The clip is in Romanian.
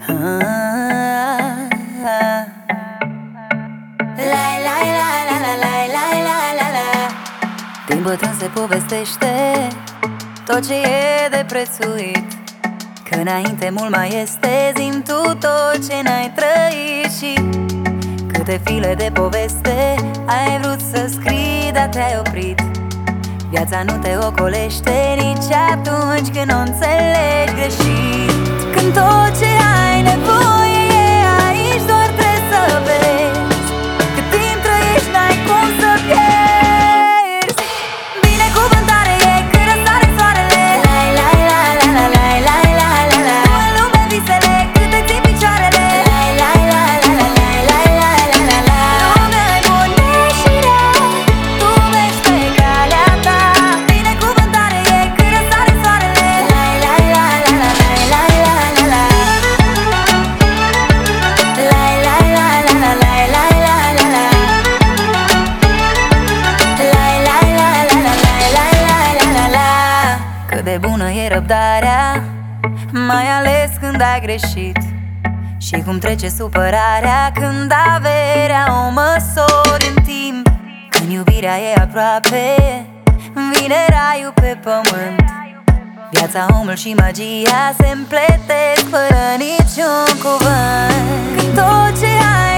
Din bătrân se povestește tot ce e de prețuit, că înainte mult mai este. Zi-mi tu tot ce n-ai trăit și câte file de poveste ai vrut să scrii, dar te-ai oprit. Viața nu te ocolește nici atunci când o înțelegi greșit. Când tot ce ai nevoie e aici, doar trebuie să vezi. Cât timp trăiești n-ai cum să pierzi. Binecuvântare e când răsare soarele. Lai, lai, la, la, la, la, la, la, la, la. Tu în lume visele cât îți țin picioarele. Lai, lai, la, la, la, la, la, la, la, la, la. Lumea-i bună și rea, tu mergi pe calea ta. Binecuvântare e când răsare soarele. Lai, lai, la, la, la, la, la, la, la, la. Lai, lai, la, la, la, la, la, la, la, la. Lai, lai, la, la, la, la, la, la, la, la. Cât de bună e răbdarea, mai ales când ai greșit. Și cum trece supărarea când averea o măsori în timp. Când iubirea e aproape, vine raiul pe pământ. Viața, omul și magia se împletesc fără niciun cuvânt. Când tot ce ai